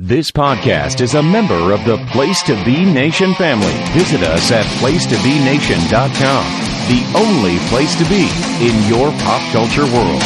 This podcast is a member of the Place to Be Nation family. Visit us at placetobenation.com, the only place to be in your pop culture world.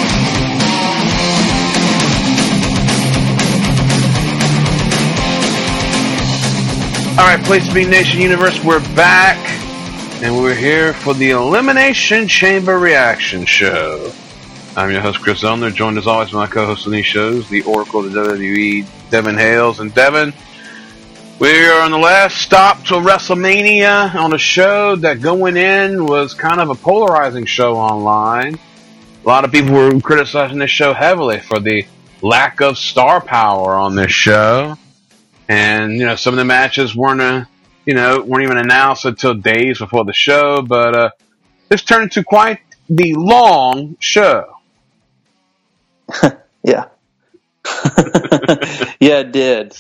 All right, Place to Be Nation Universe, we're back, and we're here for the Elimination Chamber Reaction Show. I'm your host, Chris Zellner, joined as always by my co-host on these shows, the Oracle of the WWE, Devin Hales. And Devin, we are on the last stop to WrestleMania on a show that going in was kind of a polarizing show online. A lot of people were criticizing this show heavily for the lack of star power on this show. And, you know, some of the matches weren't even announced until days before the show, but this turned into quite the long show. Yeah. Yeah, it did.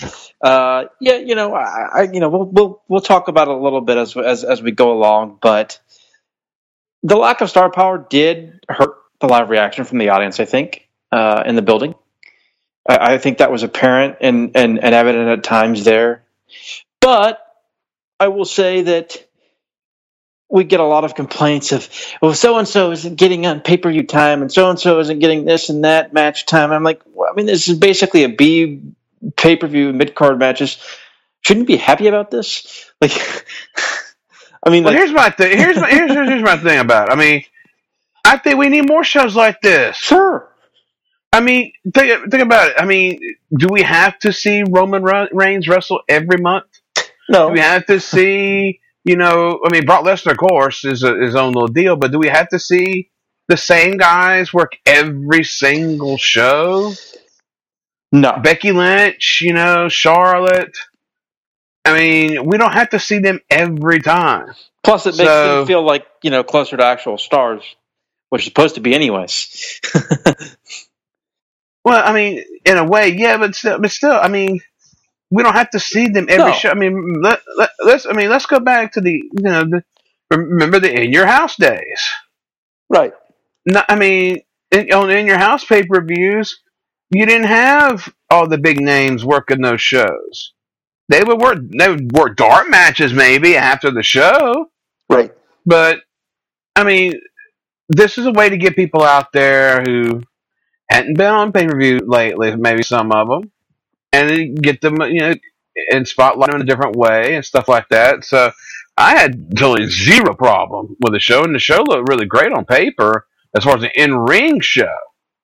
We'll talk about it a little bit as we go along, but the lack of star power did hurt the live reaction from the audience, I think, in the building. I think that was apparent and evident at times there. But I will say that we get a lot of complaints of, well, so-and-so isn't getting on pay-per-view time, and so-and-so isn't getting this and that match time. I'm like, well, I mean, this is basically a B pay-per-view mid-card matches. Shouldn't you be happy about this? Like, I mean, well, here's my thing. Here's my thing about it. I mean, I think we need more shows like this. Sure. I mean, think about it. I mean, do we have to see Roman Reigns wrestle every month? No. Do we have to see, Brock Lesnar, of course, is his own little deal, but do we have to see the same guys work every single show? No. Becky Lynch, Charlotte. I mean, we don't have to see them every time. Plus, it makes them feel like, closer to actual stars, which is supposed to be anyways. Well, I mean, in a way, yeah, but still, I mean, we don't have to see them every show. I mean, let's go back to remember the In Your House days, right? No, I mean, on In Your House pay-per-views, you didn't have all the big names working those shows. They would work dark matches maybe after the show, right? But I mean, this is a way to get people out there who hadn't been on pay-per-view lately, maybe some of them, and get them, and spotlight them in a different way and stuff like that. So I had totally zero problem with the show, and the show looked really great on paper as far as an in-ring show.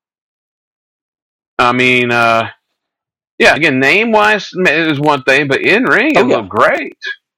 I mean, again, name-wise is one thing, but in-ring it looked great.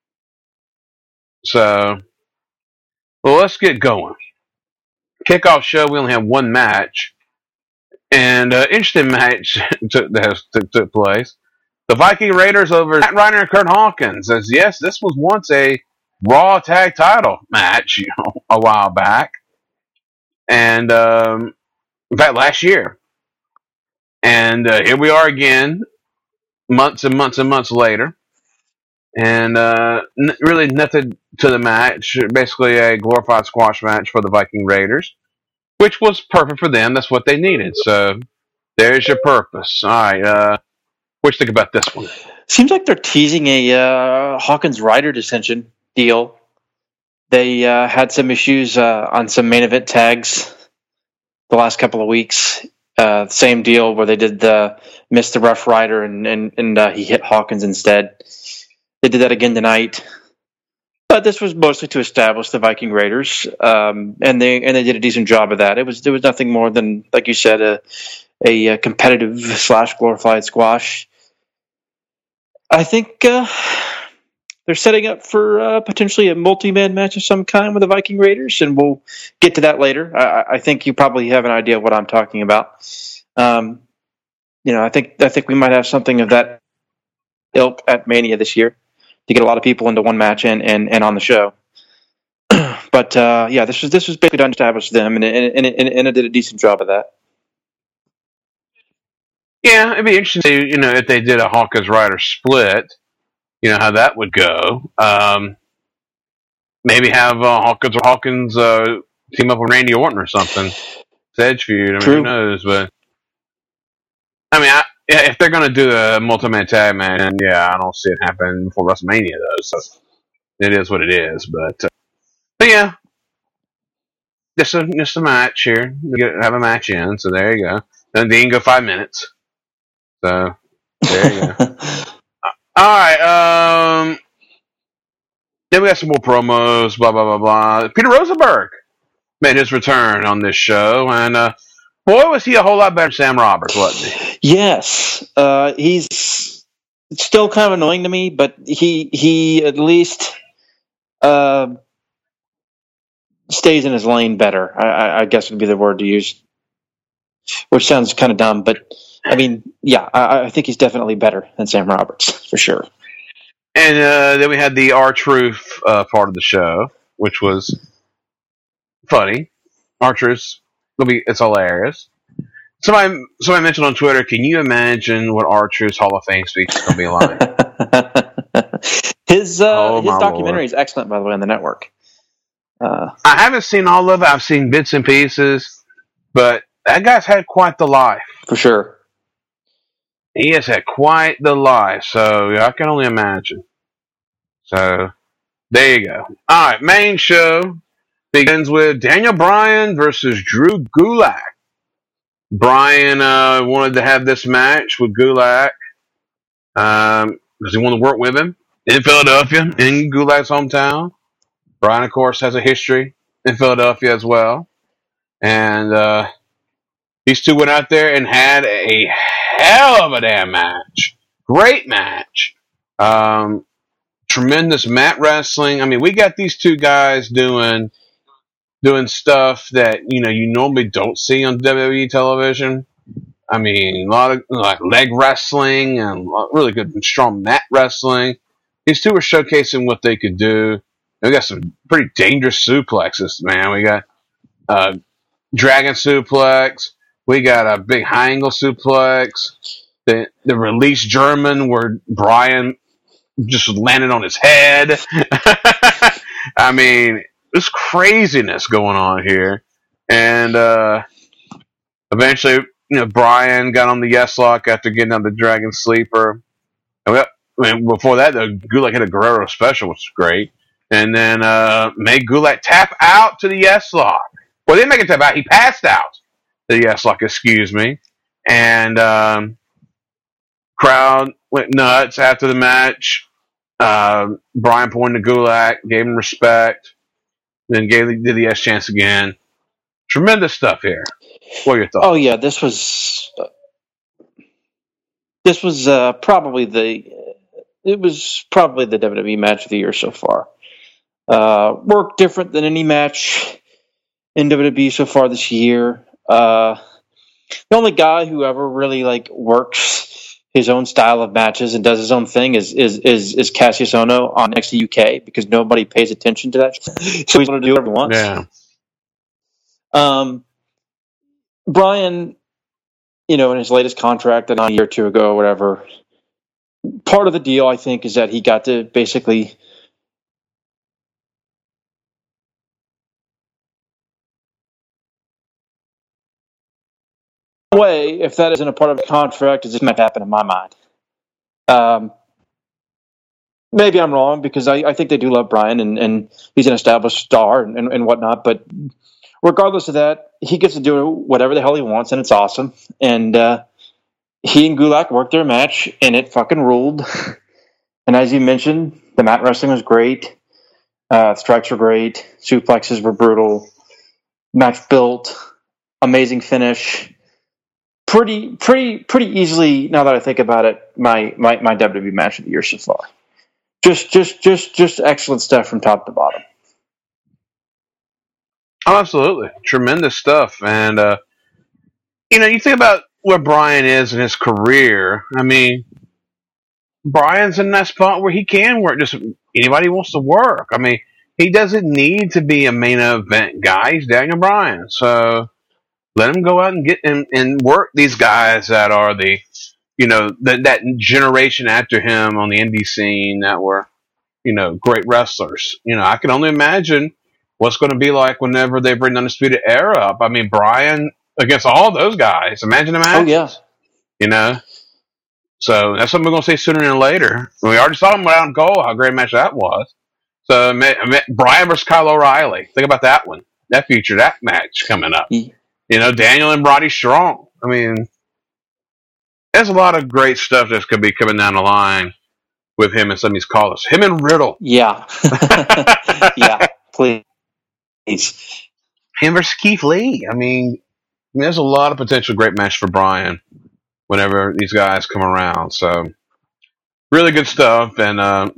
So, well, let's get going. Kickoff show, we only have one match. And interesting match took place. The Viking Raiders over Matt Ryder and Kurt Hawkins. As yes, this was once a Raw tag title match, a while back, and in fact last year. And here we are again, months and months and months later, and really nothing to the match. Basically, a glorified squash match for the Viking Raiders, which was perfect for them. That's what they needed. So there's your purpose. All right. What do you think about this one? Seems like they're teasing a Hawkins-Ryder dissension deal. They had some issues on some main event tags the last couple of weeks. Same deal where they did miss the Rough Rider and he hit Hawkins instead. They did that again tonight. But this was mostly to establish the Viking Raiders, and they did a decent job of that. There was nothing more than, like you said, a competitive / glorified squash. I think they're setting up for potentially a multi-man match of some kind with the Viking Raiders, and we'll get to that later. I think you probably have an idea of what I'm talking about. I think we might have something of that ilk at Mania this year to get a lot of people into one match and on the show. But this was basically done to establish them, and it did a decent job of that. Yeah, it'd be interesting, if they did a Hawkins-Ryder split, how that would go. Maybe have Hawkins team up with Randy Orton or something. It's Edge feud. I mean, who knows? But I mean, Yeah, if they're going to do a multi-man tag match, then yeah, I don't see it happening before WrestleMania, though. So it is what it is. But yeah, just a match here. Have a match in, so there you go. Then they can go 5 minutes. So there you go. All right. Then we got some more promos. Blah blah blah blah. Peter Rosenberg made his return on this show, and boy, was he a whole lot better than Sam Roberts, wasn't he? Yes, he's still kind of annoying to me, but he at least stays in his lane better. I guess would be the word to use, which sounds kind of dumb, but I mean, yeah, I think he's definitely better than Sam Roberts for sure. And then we had the R-Truth part of the show, which was funny. R-Truth, it's hilarious. Somebody mentioned on Twitter, can you imagine what R-Truth's Hall of Fame speech is going to be like? His documentary is excellent, by the way, on the network. I haven't seen all of it. I've seen bits and pieces, but that guy's had quite the life. For sure. He has had quite the life, so I can only imagine. So, there you go. Alright, main show begins with Daniel Bryan versus Drew Gulak. Bryan wanted to have this match with Gulak because he wanted to work with him in Philadelphia, in Gulak's hometown. Bryan, of course, has a history in Philadelphia as well. And these two went out there and had a hell of a damn match. Great match. Tremendous mat wrestling. I mean, we got these two guys doing stuff that, you normally don't see on WWE television. I mean, a lot of like leg wrestling and really good and strong mat wrestling. These two were showcasing what they could do. We got some pretty dangerous suplexes, man. We got dragon suplex. We got a big high angle suplex. The release German where Bryan just landed on his head. I mean, there's craziness going on here. And eventually, Bryan got on the yes lock after getting on the Dragon Sleeper. And before that, Gulak had a Guerrero special, which was great. And then made Gulak tap out to the yes lock. Well, they didn't make him tap out. He passed out to the yes lock, excuse me. And crowd went nuts after the match. Bryan pointed to Gulak, gave him respect. Then did the yes chance again. Tremendous stuff here. What are your thoughts? Oh yeah, this was probably the WWE match of the year so far. Worked different than any match in WWE so far this year. The only guy who ever really works his own style of matches and does his own thing is Cassius Ohno on NXT UK because nobody pays attention to that. So he's going to do whatever he wants. Yeah. Bryan, in his latest contract a year or two ago or whatever, part of the deal, I think, is that he got to basically way, if that isn't a part of the contract, this might happen in my mind. Maybe I'm wrong because I think they do love Bryan and he's an established star and whatnot. But regardless of that, he gets to do whatever the hell he wants and it's awesome. And he and Gulak worked their match and it fucking ruled. And as you mentioned, the mat wrestling was great. Strikes were great. Suplexes were brutal. Match built. Amazing finish. Pretty easily, now that I think about it, my WWE match of the year so far. Just excellent stuff from top to bottom. Oh, absolutely. Tremendous stuff. And, you think about where Bryan is in his career. I mean, Bryan's in that spot where he can work just anybody wants to work. I mean, he doesn't need to be a main event guy. He's Daniel Bryan. So let him go out and get and work these guys that are that generation after him on the indie scene that were, great wrestlers. I can only imagine what's going to be like whenever they bring Undisputed Era up. I mean, Bryan against all those guys. Imagine the match. Oh, yeah. So that's something we're going to see sooner than later. We already saw him without goal, how great a match that was. So Brian versus Kyle O'Reilly. Think about that one. That featured that match coming up. Daniel and Roddy Strong. I mean, there's a lot of great stuff that's going to be coming down the line with him and some of these callers. Him and Riddle. Yeah. Yeah, please. Him versus Keith Lee. I mean, there's a lot of potential great match for Brian whenever these guys come around. So, really good stuff. And,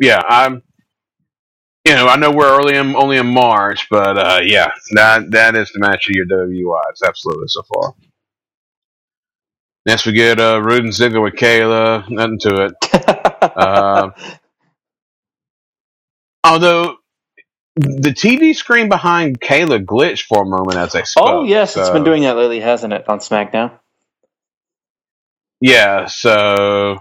I know we're only in March, but, that is the match of your WWIs. Absolutely, so far. Next we get Rude and Ziggler with Kayla. Nothing to it. Although the TV screen behind Kayla glitched for a moment as they spoke. Oh yes, it's been doing that lately, hasn't it, on SmackDown? Yeah, so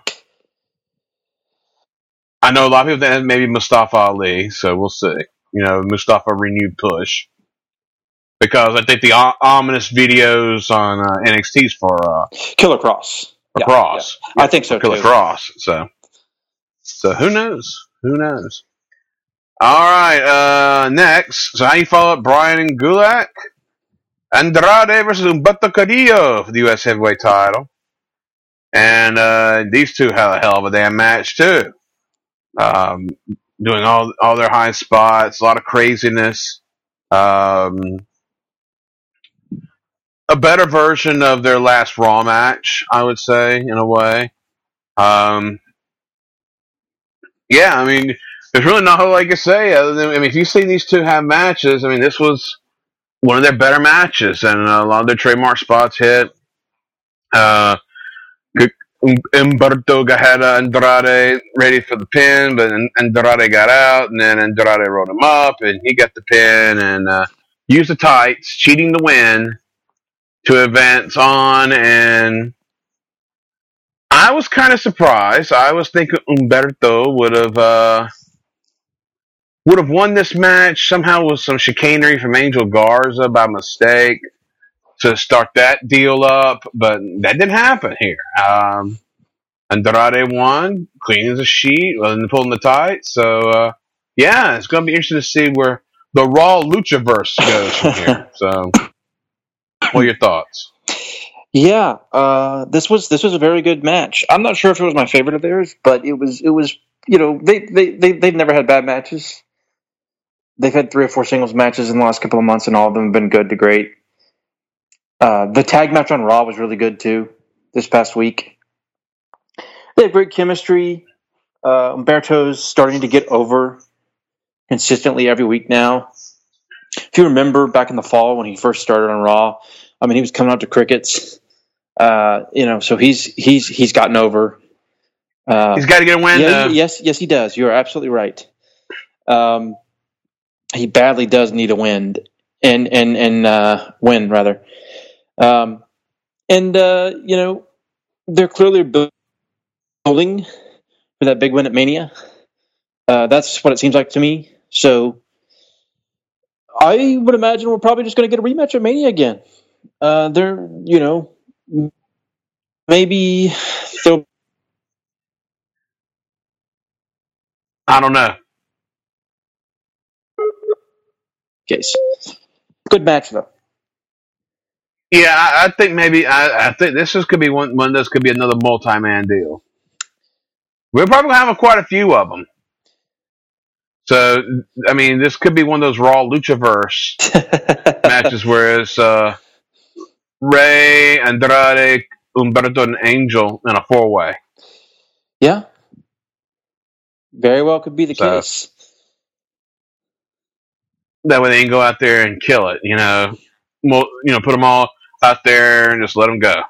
I know a lot of people think maybe Mustafa Ali, so we'll see. Mustafa renewed push. Because I think the ominous videos on NXT's for Killer Cross. Cross. Yeah. I think so Killer too. Cross. So who knows? Who knows? All right, next. So how you follow up Bryan and Gulak? Andrade versus Humberto Carrillo for the U.S. Heavyweight title. And these two had a hell of a damn match, too. Doing all their high spots, a lot of craziness. A better version of their last Raw match, I would say, in a way. Yeah, I mean, there's really not a lot I can say other than, if you see these two have matches, this was one of their better matches, and a lot of their trademark spots hit. Humberto had Andrade ready for the pin, but Andrade got out, and then Andrade rolled him up, and he got the pin, and used the tights, cheating to win, to advance on, and I was kind of surprised. I was thinking Humberto would have won this match somehow with some chicanery from Angel Garza by mistake to start that deal up, but that didn't happen here. Andrade won, clean as a sheet, wasn't pulling the tights. So, it's going to be interesting to see where the Raw Luchaverse goes from here. So, what are your thoughts? Yeah, this was a very good match. I'm not sure if it was my favorite of theirs, but it was they've never had bad matches. They've had 3 or 4 singles matches in the last couple of months, and all of them have been good to great. The tag match on Raw was really good too this past week. They have great chemistry. Humberto's starting to get over consistently every week now. If you remember back in the fall when he first started on Raw, he was coming out to crickets. So he's gotten over. He's got to get a win. Yes, he does. You're absolutely right. He badly does need a win, and win rather. They're clearly building for that big win at Mania. That's what it seems like to me. So I would imagine we're probably just going to get a rematch at Mania again. Maybe they'll. I don't know. Case. Good match though. Yeah, I think maybe I think this could be one of those could be another multi-man deal. We're probably having quite a few of them. So this could be one of those Raw Luchaverse matches where it's Rey, Andrade, Humberto, and Angel in a 4-way. Yeah, very well could be the case. That way they can go out there and kill it. Put them all out there and just let them go.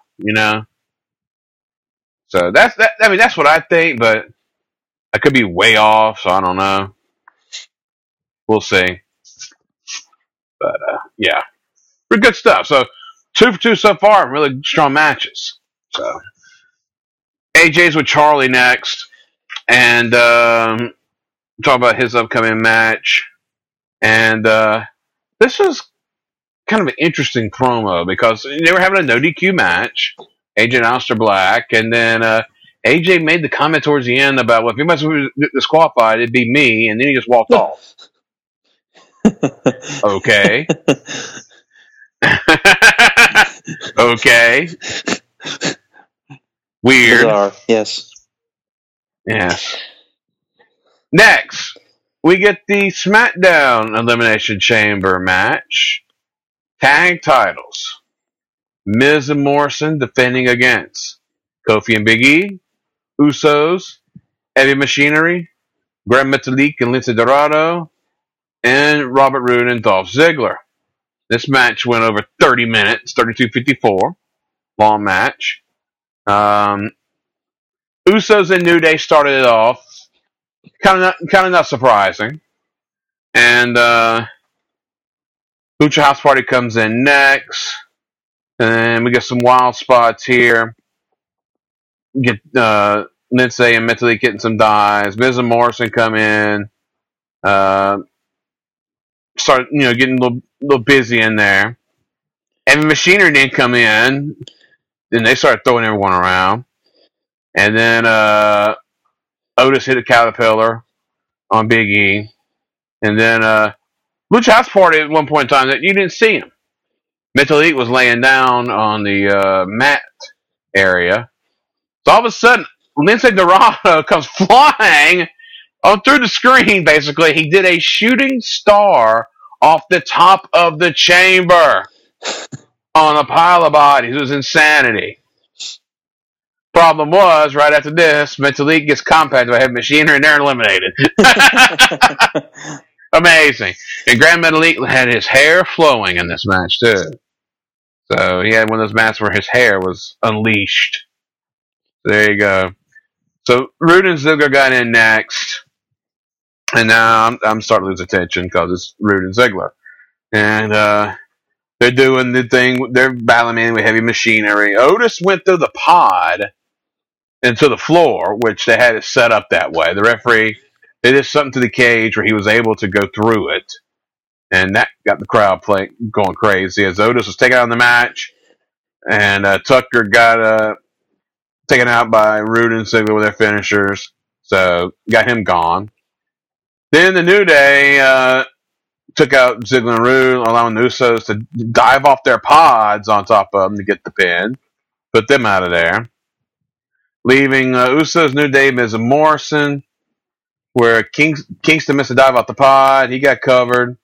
So that's that. That's what I think, but I could be way off. So I don't know. We'll see. But pretty good stuff. So 2 for 2 so far. Really strong matches. So AJ's with Charlie next, and talk about his upcoming match. And this was kind of an interesting promo because they were having a no DQ match, AJ and Aleister Black, and then AJ made the comment towards the end about, well, if anybody was disqualified, it'd be me, and then he just walked off. Okay. Okay. Weird. Bizarre. Yes. Yes. Next, we get the SmackDown Elimination Chamber match. Tag titles. Miz and Morrison defending against Kofi and Big E, Usos, Heavy Machinery, Grand Metalik and Lince Dorado, and Robert Roode and Dolph Ziggler. This match went over 30 minutes, 32:54. Long match. Usos and New Day started it off. Kind of not surprising. And Lucha House Party comes in next. And we get some wild spots here. Get Lindsay and Metalik getting some dives. Miz and Morrison come in. Start getting a little busy in there. And Machinery didn't come in. Then they started throwing everyone around. And then Otis hit a caterpillar on Big E. And then Lucha House Party at one point in time that you didn't see him. Metalik was laying down on the mat area. So all of a sudden, Lince Dorado comes flying through the screen, basically. He did a shooting star off the top of the chamber on a pile of bodies. It was insanity. Problem was, right after this, Metalik gets compacted by Heavy Machinery and they're eliminated. Amazing. And Grand Metalik had his hair flowing in this match, too. So he had one of those matches where his hair was unleashed. There you go. So Roode and Ziggler got in next. And now I'm starting to lose attention because it's Roode and Ziggler. And they're doing the thing. They're battling with Heavy Machinery. Otis went through the pod into the floor, which they had it set up that way. The referee did something to the cage where he was able to go through it. And that got the crowd going crazy as Otis was taken out of the match. And Tucker got taken out by Roode and Ziggler with their finishers. So got him gone. Then the New Day took out Ziggler and Roode, allowing the Usos to dive off their pods on top of them to get the pin. Put them out of there. Leaving Usos, New Day, Miz and Morrison, where Kingston missed a dive off the pod. He got covered.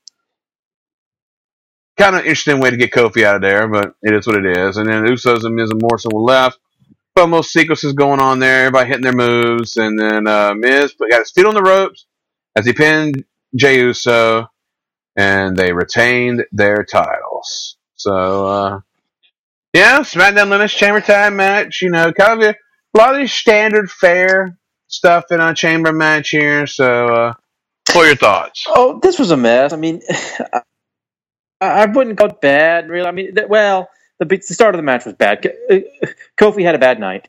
Kind of interesting way to get Kofi out of there, but it is what it is. And then Usos and Miz and Morrison were left. Promo sequences going on there, everybody hitting their moves, and then Miz got his feet on the ropes as he pinned Jey Uso, and they retained their titles. So, yeah, SmackDown Elimination Chamber Tag match, kind of a lot of the standard fare stuff in a chamber match here. So, what are your thoughts? Oh, this was a mess. I mean, I wouldn't call it bad, really. I mean, the start of the match was bad. Kofi had a bad night.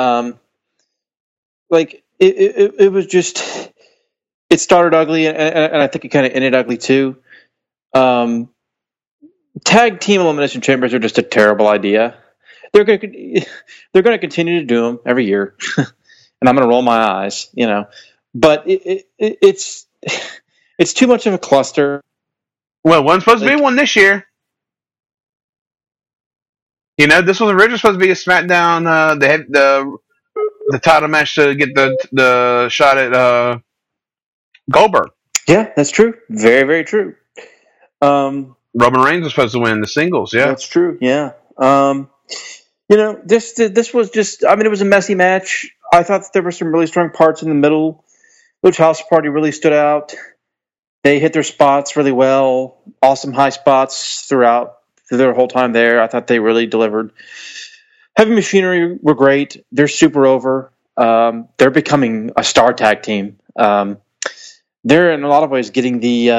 It was just, it started ugly, and I think it kind of ended ugly too. Tag team elimination chambers are just a terrible idea. They're going to continue to do them every year, and I'm going to roll my eyes, But it's too much of a cluster. Well, one's supposed to be one this year. This was originally supposed to be a SmackDown, the title match to get the shot at Goldberg. Yeah, that's true. Very, very true. Roman Reigns was supposed to win the singles. Yeah, that's true. Yeah. This was just. I mean, it was a messy match. I thought that there were some really strong parts in the middle. Lucha House Party really stood out. They hit their spots really well. Awesome high spots through their whole time there. I thought they really delivered. Heavy Machinery were great. They're super over. They're becoming a star tag team. They're in a lot of ways getting the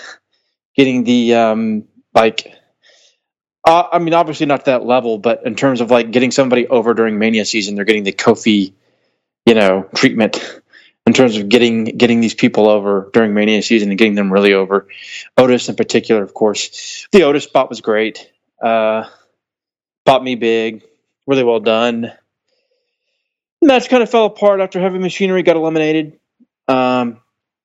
I mean, obviously not to that level, but in terms of getting somebody over during Mania season, they're getting the Kofi, treatment. In terms of getting these people over during Mania season and getting them really over. Otis in particular, of course. The Otis spot was great. Bought me big. Really well done. Match kind of fell apart after Heavy Machinery got eliminated. Kind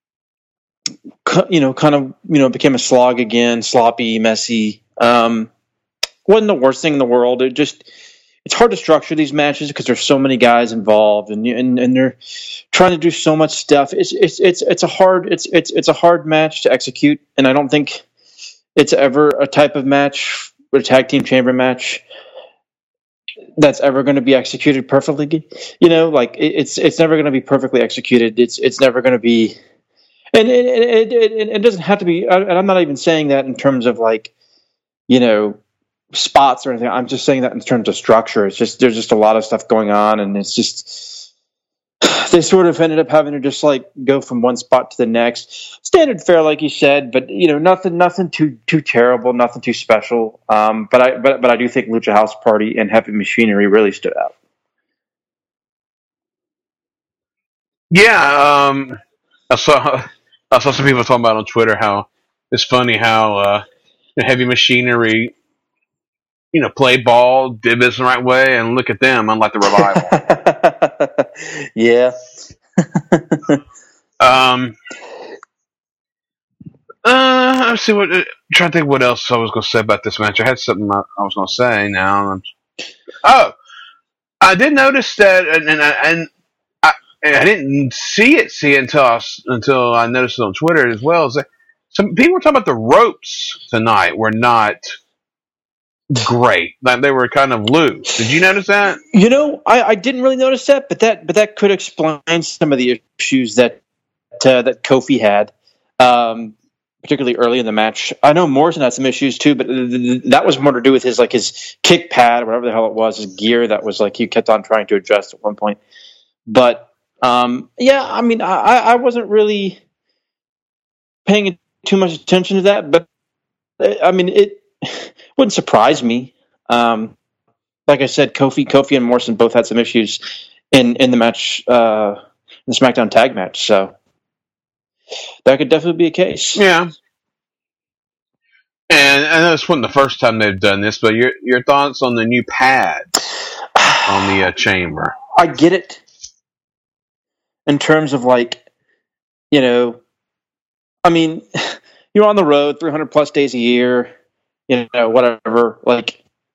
of became a slog again, sloppy, messy. Wasn't the worst thing in the world. It's hard to structure these matches because there's so many guys involved, and they're trying to do so much stuff. It's a hard match to execute, and I don't think it's ever a type of match, a tag team chamber match, that's ever going to be executed perfectly. It's never going to be perfectly executed. It's never going to be, and it doesn't have to be. And I'm not even saying that in terms of spots or anything. I'm just saying that in terms of structure. It's just there's just a lot of stuff going on, and it's just they sort of ended up having to just go from one spot to the next. Standard fare, like you said, but nothing too terrible, nothing too special. But I do think Lucha House Party and Heavy Machinery really stood out. Yeah, I saw some people talking about on Twitter how it's funny how Heavy Machinery, play ball, did this the right way, and look at them, unlike the Revival. Yeah. Let's see what. Trying to think what else I was going to say about this match. I had something I was going to say now. Oh, I did notice that, and I didn't see it until I noticed it on Twitter as well. Is that some people were talking about the ropes tonight were not great. Like they were kind of loose. Did you notice that? I didn't really notice that, but that could explain some of the issues that Kofi had, particularly early in the match. I know Morrison had some issues too, but that was more to do with his kick pad or whatever the hell it was, his gear that was he kept on trying to adjust at one point. But I mean, I wasn't really paying too much attention to that, but I mean, it wouldn't surprise me. Like I said, Kofi and Morrison both had some issues in the match, in the SmackDown tag match, so that could definitely be a case. Yeah. And I know it's not the first time they've done this, but your thoughts on the new pads on the chamber? I get it. In terms of I mean, you're on the road 300 plus days a year, whatever. Want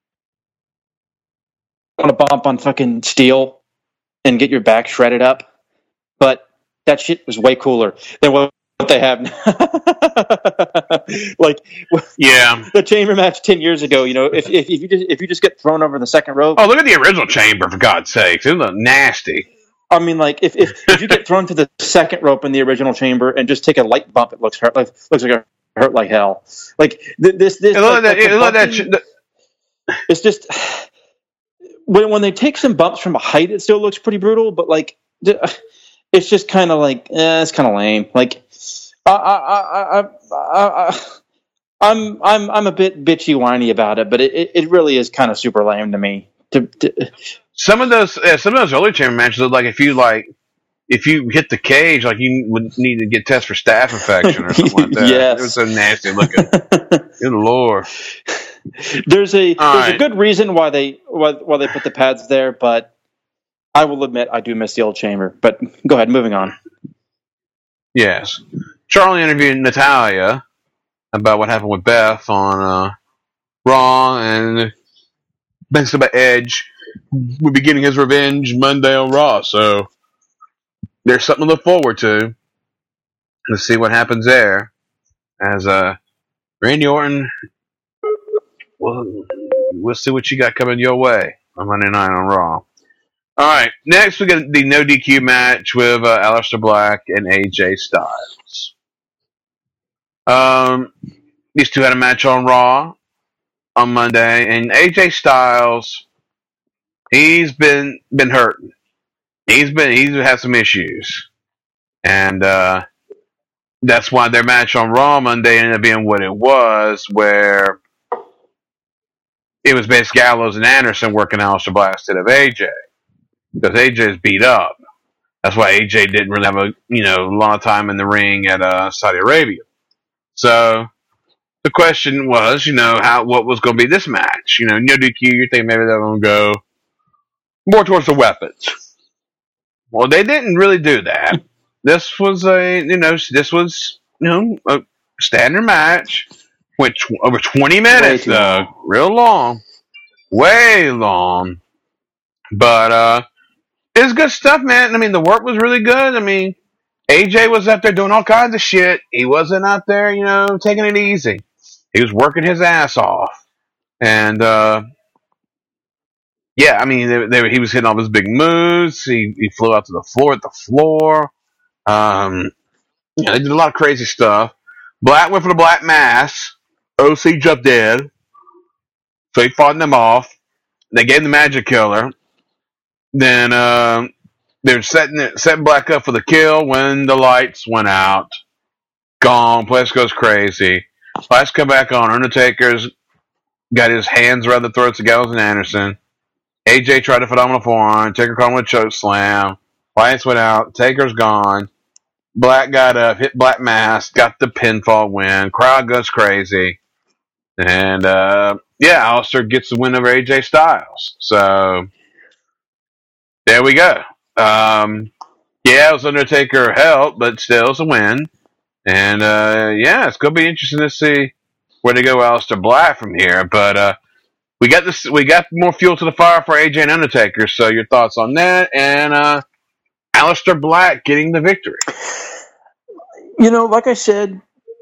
to bump on fucking steel and get your back shredded up, but that shit was way cooler than what they have now. Yeah, the chamber match 10 years ago. If you just get thrown over the second rope. Oh, look at the original chamber, for God's sakes! It was nasty. I mean, if you get thrown to the second rope in the original chamber and just take a light bump, it looks like it hurt like hell. It's just when they take some bumps from a height, it still looks pretty brutal. But it's just kind of it's kind of lame. I'm a bit bitchy whiny about it, but it really is kind of super lame to me. Some of those early chamber matches look like if you hit the cage, you would need to get tested for staph infection or something like that. Yes. It was so nasty looking. Good Lord. There's a good reason why they put the pads there, but I will admit I do miss the old chamber. But go ahead, moving on. Yes. Charlie interviewed Natalya about what happened with Beth on Raw, and thanks about Edge will be getting his revenge Monday on Raw, so there's something to look forward to. Let's see what happens there. As Randy Orton, we'll see what you got coming your way on Monday night on Raw. All right, next we got the no DQ match with Aleister Black and AJ Styles. These two had a match on Raw on Monday, and AJ Styles, he's been hurting. He's had some issues, and that's why their match on Raw Monday ended up being what it was, where it was basically Gallows and Anderson working Aleister Black instead of AJ, because AJ's beat up. That's why AJ didn't really have a lot of time in the ring at Saudi Arabia. So the question was, what was going to be this match? No DQ. You're thinking maybe they're going to go more towards the weapons. Well, they didn't really do that. This was a standard match, which over 20 minutes, too though, long. real long, way long. But it was good stuff, man. I mean, the work was really good. I mean, AJ was up there doing all kinds of shit. He wasn't out there, taking it easy. He was working his ass off, and yeah, I mean, he was hitting all his big moves. He flew out to the floor at the floor. They did a lot of crazy stuff. Black went for the Black Mass. OC jumped in, so he fought them off. They gave him the Magic Killer. Then they're setting Black up for the kill when the lights went out. Gone. Place goes crazy. Lights come back on. Undertaker's got his hands around the throats of Gallows and Anderson. AJ tried a phenomenal forearm. Taker caught him with a choke slam. Lights went out. Taker's gone. Black got up, hit Black Mass, got the pinfall win. Crowd goes crazy. And, Alistair gets the win over AJ Styles. So, there we go. It was Undertaker help, but still it's a win. And, it's going to be interesting to see where they go Alistair Black from here. But, we got more fuel to the fire for AJ and Undertaker. So, your thoughts on that? And, Alistair Black getting the victory. Like I said,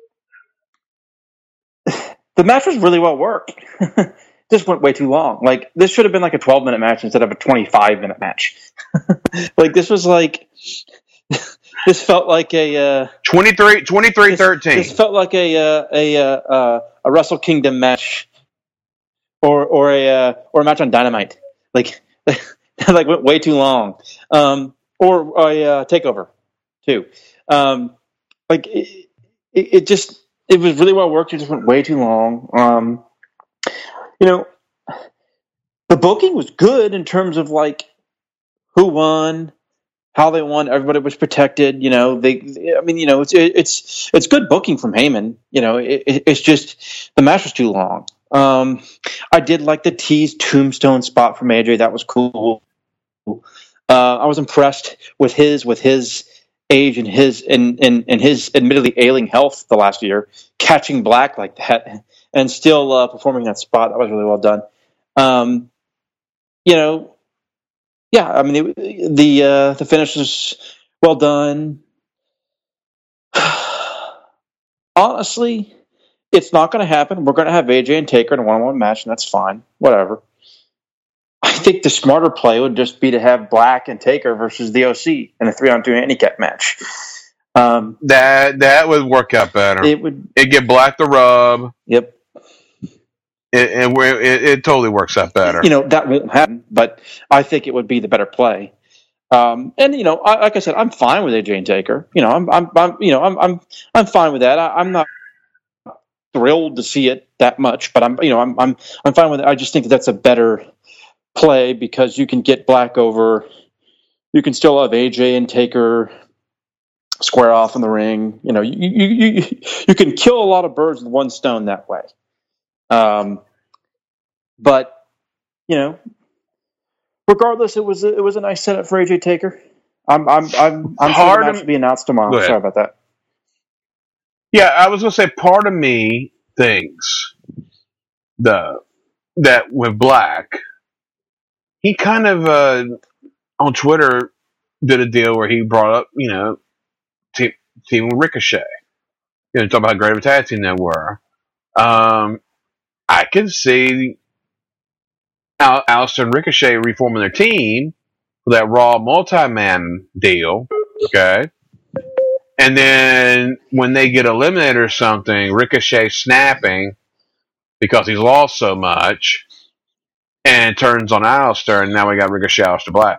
the match was really well worked. Just went way too long. Like, this should have been like a 12-minute match instead of a 25-minute match. Like, this was like... This felt like a... 23-13. This felt like a Wrestle Kingdom match or a match on Dynamite. Like went way too long. Or a TakeOver, too. It was really well worked. It just went way too long. The booking was good in terms of like who won, how they won. Everybody was protected. It's good booking from Heyman. It's just the match was too long. I did like the teased tombstone spot from AJ. That was cool. I was impressed with his age and his admittedly ailing health the last year, catching Black like that and still performing that spot. That was really well done. The finish was well done. Honestly, it's not going to happen. We're going to have AJ and Taker in a one-on-one match, and that's fine. Whatever. I think the smarter play would just be to have Black and Taker versus the OC in a 3-on-2 handicap match. That would work out better. It'd give Black the rub. Yep. It totally works out better. That won't happen, but I think it would be the better play. Like I said, I'm fine with AJ and Taker. I'm fine with that. I'm not thrilled to see it that much, but I'm fine with it. I just think that's a better play because you can get Black over. You can still have AJ and Taker square off in the ring. You can kill a lot of birds with one stone that way. But regardless, it was a nice setup for AJ Taker. I'm sure the match will be announced tomorrow. Sorry about that. Yeah, I was gonna say part of me thinks that with Black, he kind of on Twitter did a deal where he brought up team Ricochet. Talking about how great of a tag team they were. I can see Alistair and Ricochet reforming their team for that Raw multi-man deal. Okay. And then when they get eliminated or something, Ricochet snapping because he's lost so much and turns on Alistair, and now we got Ricochet, Alistair Black.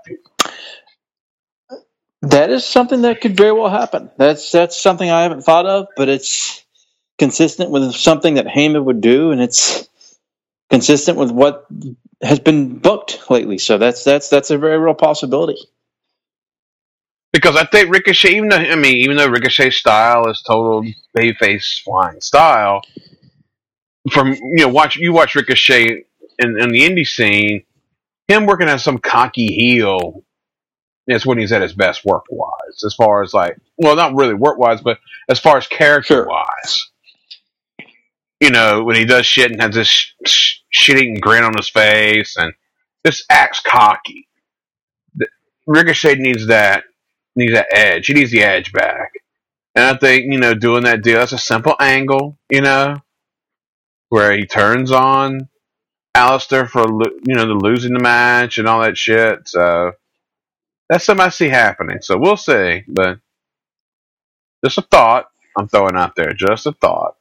That is something that could very well happen. That's something I haven't thought of, but it's consistent with something that Heyman would do, and it's consistent with what has been booked lately. So that's a very real possibility. Because I think Ricochet, even though Ricochet's style is total babyface flying style, from you watch Ricochet in the indie scene, him working as some cocky heel it's when he's at his best work wise, as far as like, well, not really work wise, but as far as character wise. You know, when he does shit and has this shit-eating grin on his face and just acts cocky. Ricochet needs that edge. He needs the edge back. And I think, you know, doing that deal, that's a simple angle, you know, where he turns on Alistair for, you know, the losing the match and all that shit. So that's something I see happening. So we'll see. But just a thought I'm throwing out there. Just a thought.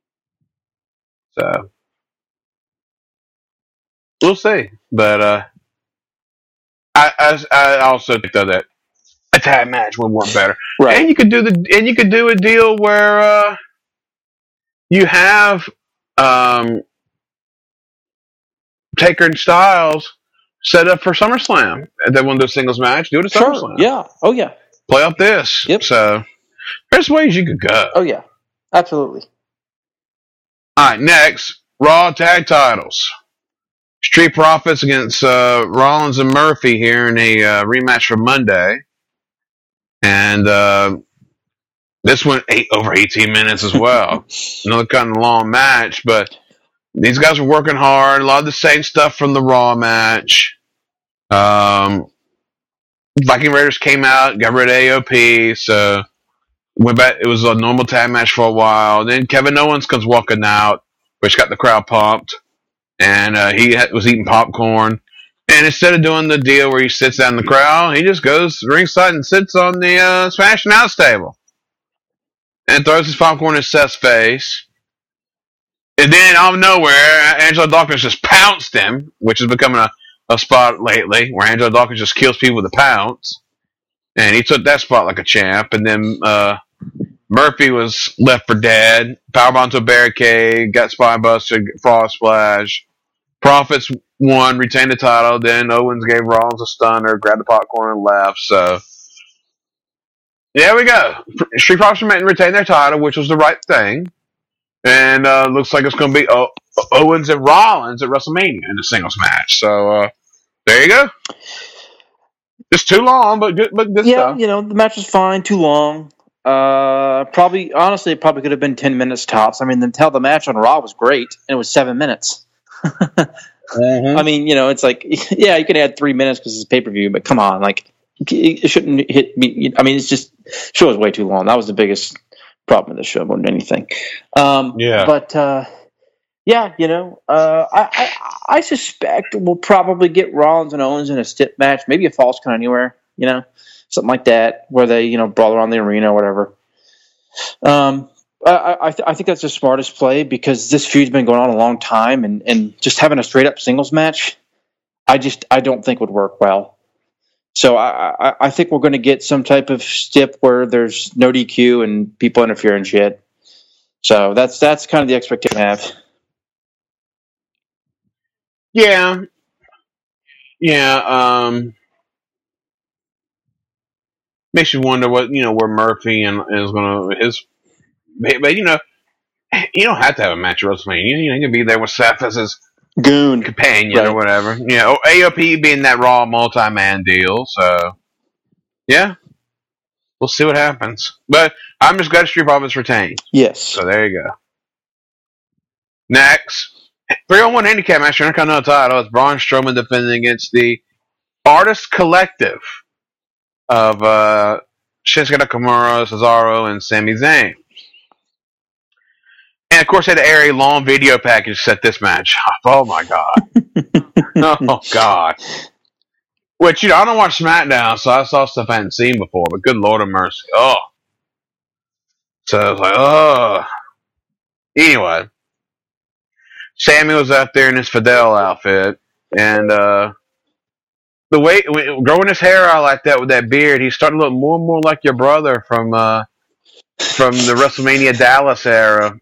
So we'll see. But I also think though that a tag match would work better. Right. And you could do a deal where you have Taker and Styles set up for SummerSlam. They want to do a singles match, do it at SummerSlam. Yeah. Oh yeah. Play up this. Yep. So there's ways you could go. Oh yeah. Absolutely. All right, next, Raw tag titles. Street Profits against Rollins and Murphy here in a rematch for Monday. And this went over 18 minutes as well. Another kind of long match, but these guys are working hard. A lot of the same stuff from the Raw match. Viking Raiders came out, got rid of AOP, so went back. It was a normal tag match for a while. Then Kevin Owens comes walking out, which got the crowd pumped. And he was eating popcorn. And instead of doing the deal where he sits down in the crowd, he just goes ringside and sits on the Smash and Outs table. And throws his popcorn in Seth's face. And then out of nowhere, Angelo Dawkins just pounced him, which is becoming a spot lately, where Angelo Dawkins just kills people with a pounce. And he took that spot like a champ. And then Murphy was left for dead. Powerbomb to a barricade, got spinebuster, frog splash. Profits won, retained the title. Then Owens gave Rollins a stunner, grabbed the popcorn and left. So there we go. Street Profits retained their title, which was the right thing. And looks like it's going to be Owens and Rollins at WrestleMania in the singles match. So there you go. Just too long, but good Yeah, stuff. you know, the match was fine. Too long. Honestly, it probably could have been 10 minutes tops. I mean, the match on Raw was great, and it was 7 minutes. Mm-hmm. I mean, you know, it's like, yeah, you could add 3 minutes because it's pay-per-view, but come on, like, it shouldn't hit me. I mean, it's just, show was way too long. That was the biggest problem with the show more than anything. Yeah. But, yeah, you know, I suspect we'll probably get Rollins and Owens in a stiff match, maybe a Falls Count Anywhere, you know, something like that, where they, you know, brawl around the arena or whatever. I think that's the smartest play because this feud's been going on a long time, and just having a straight up singles match, I don't think would work well. So I think we're going to get some type of stip where there's no DQ and people interfere and shit. So that's kind of the expectation I have. Yeah. Makes you wonder what, you know, where Murphy is going to but you know, you don't have to have a match at WrestleMania. You know, you can be there with Seth as his goon companion right. or whatever. You know, AOP being that Raw multi-man deal. So yeah, we'll see what happens. But I'm just glad Street Profits retained. Yes. So there you go. Next, 3-on-1 handicap match, Intercontinental title. It's Braun Strowman defending against the Artist Collective of Shinsuke Nakamura, Cesaro, and Sami Zayn. And of course, they had to air a long video package to set this match up. Oh my god! Oh god! Which, you know, I don't watch SmackDown, so I saw stuff I hadn't seen before. But good Lord of mercy! Oh, so I was like, oh. Anyway, Sammy was out there in his Fidel outfit, and the way growing his hair out like that with that beard, he's starting to look more and more like your brother from the WrestleMania Dallas era.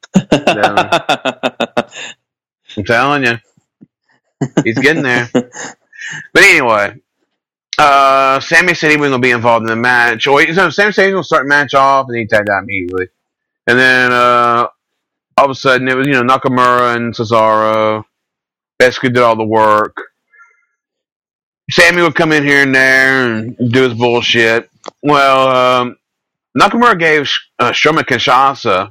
I'm telling you, he's getting there. But anyway, Sammy said he wasn't going to be involved in the match. Sammy said he was going to start the match off, and he tagged out immediately. And then all of a sudden, it was, you know, Nakamura and Cesaro basically did all the work. Sammy would come in here and there and do his bullshit. Well, Nakamura gave Strowman Kinshasa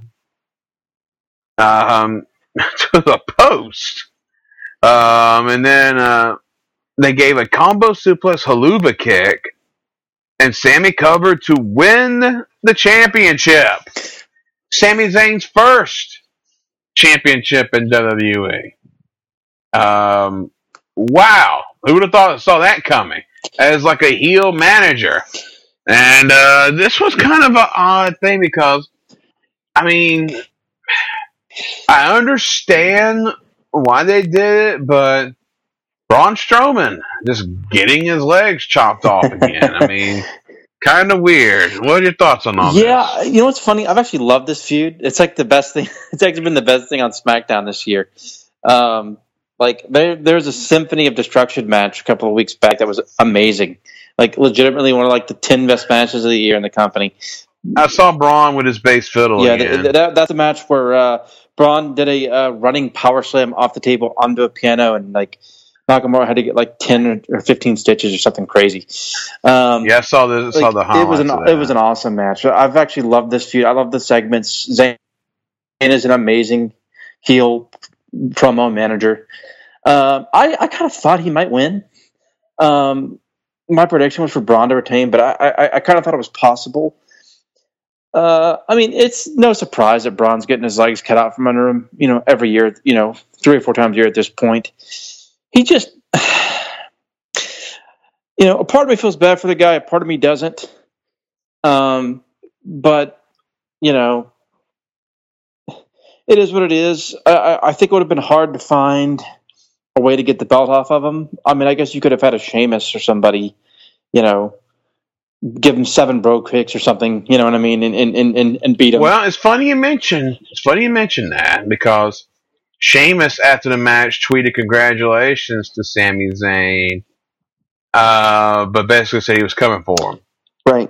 to the post. And then they gave a combo suplex haluva kick, and Sammy covered to win the championship. Sami Zayn's first championship in WWE. Wow. Who would have saw that coming? As like a heel manager. And this was kind of an odd thing because, I mean, I understand why they did it, but Braun Strowman just getting his legs chopped off again. I mean, kind of weird. What are your thoughts on all this? Yeah, you know what's funny? I've actually loved this feud. It's like the best thing. It's actually been the best thing on SmackDown this year. Like there's a Symphony of Destruction match a couple of weeks back that was amazing. Like legitimately one of like the 10 best matches of the year in the company. I saw Braun with his bass fiddle. Yeah, that's a match where Braun did a running power slam off the table onto a piano, and like Nakamura had to get like 10 or 15 stitches or something crazy. I saw this. Saw the highlights. It was an awesome match. I've actually loved this feud. I love the segments. Zayn is an amazing heel promo manager. I kind of thought he might win. My prediction was for Braun to retain, but I kind of thought it was possible. I mean, it's no surprise that Braun's getting his legs cut out from under him, every year, 3 or 4 times a year at this point. He just, a part of me feels bad for the guy, a part of me doesn't. But, it is what it is. I think it would have been hard to find a way to get the belt off of him. I mean, I guess you could have had a Sheamus or somebody, give him 7 bro kicks or something, you know what I mean, and beat him. Well, it's funny you mention that because Sheamus after the match tweeted congratulations to Sami Zayn, but basically said he was coming for him. Right.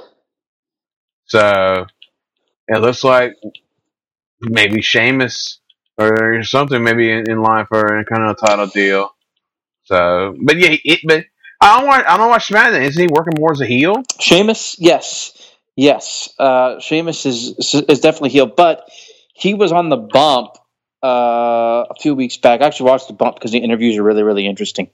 So it looks like maybe Sheamus or something, maybe in line for a kind of a title deal. So, but yeah, but I don't watch SmackDown. Isn't he working more as a heel? Sheamus, yes. Sheamus is definitely heel, but he was on the bump a few weeks back. I actually watched the bump because the interviews are really, really interesting.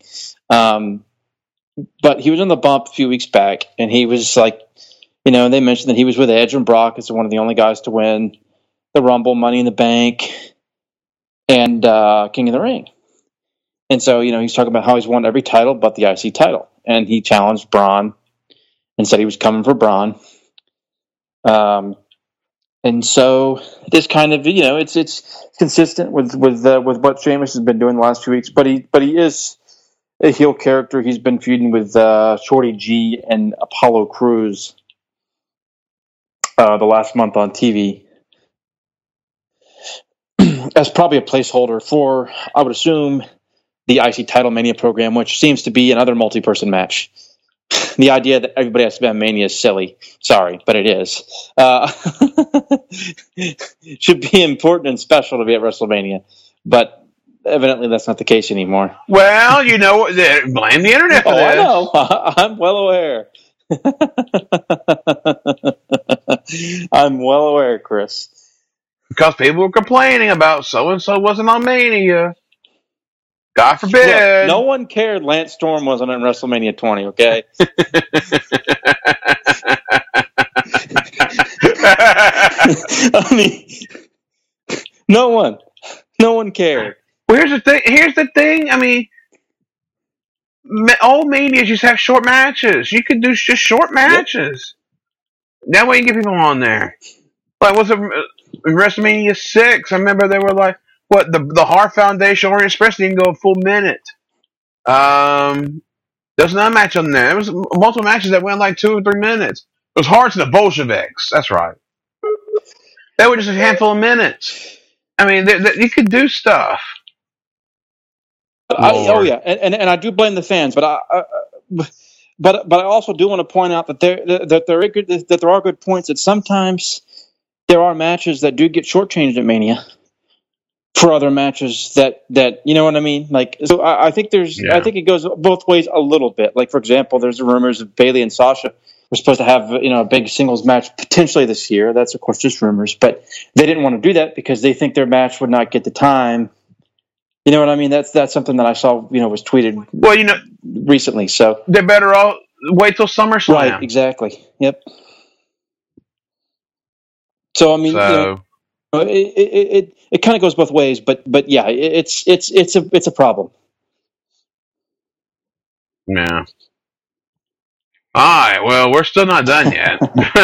But he was on the bump a few weeks back, and he was like, they mentioned that he was with Edge and Brock as one of the only guys to win the Rumble, Money in the Bank, and King of the Ring. And so, he's talking about how he's won every title but the IC title. And he challenged Braun and said he was coming for Braun. And so this kind of, it's consistent with what Sheamus has been doing the last few weeks. But he is a heel character. He's been feuding with Shorty G and Apollo Crews the last month on TV. As probably a placeholder for, I would assume, the IC Title Mania program, which seems to be another multi-person match. The idea that everybody has to be on Mania is silly. Sorry, but it is. Should be important and special to be at WrestleMania. But evidently that's not the case anymore. Well, blame the internet for this. I know. I'm well aware. I'm well aware, Chris. Because people were complaining about so-and-so wasn't on Mania. God forbid. Look, no one cared Lance Storm wasn't in WrestleMania 20, okay? I mean, no one cared. Well, here's the thing. I mean, old Manias just have short matches. You could do just short matches. Yep. That way you get people on there. Like, was it WrestleMania 6? I remember they were like, what, the Hart Foundation Orient Express didn't go a full minute. There's another match on there. There was multiple matches that went like 2 or 3 minutes. It was Hearts and the Bolsheviks. That's right. They were just a handful of minutes. I mean, you could do stuff. And I do blame the fans, but I also do want to point out that there are good points. That sometimes there are matches that do get shortchanged at Mania. for other matches that you know what I mean. Like, so I think I think it goes both ways a little bit. Like, for example, there's rumors of Bayley and Sasha were supposed to have a big singles match potentially this year. That's of course just rumors, but they didn't want to do that because they think their match would not get the time. You know what I mean? That's something that I saw was tweeted recently. So they better all wait till SummerSlam. Right? Exactly. Yep. So I mean, it kind of goes both ways, but yeah, it's a problem. Yeah. All right. Well, we're still not done yet.